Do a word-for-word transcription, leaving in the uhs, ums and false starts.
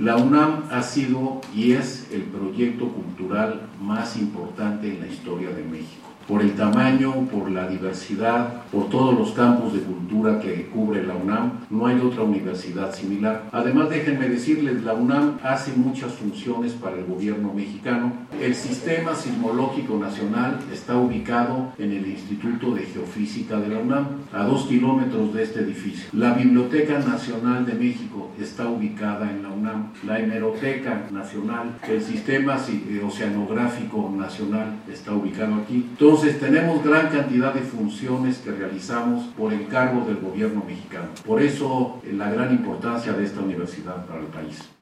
La UNAM ha sido y es el proyecto cultural más importante en la historia de México. Por el tamaño, por la diversidad, por todos los campos de cultura que cubre la UNAM, no hay otra universidad similar. Además, déjenme decirles, la UNAM hace muchas funciones para el gobierno mexicano. El Sistema Sismológico Nacional está ubicado en el Instituto de Geofísica de la UNAM, a dos kilómetros de este edificio. La Biblioteca Nacional de México está ubicada en la UNAM. La Hemeroteca Nacional, el Sistema Oceanográfico Nacional está ubicado aquí. Entonces tenemos gran cantidad de funciones que realizamos por encargo del gobierno mexicano. Por eso la gran importancia de esta universidad para el país.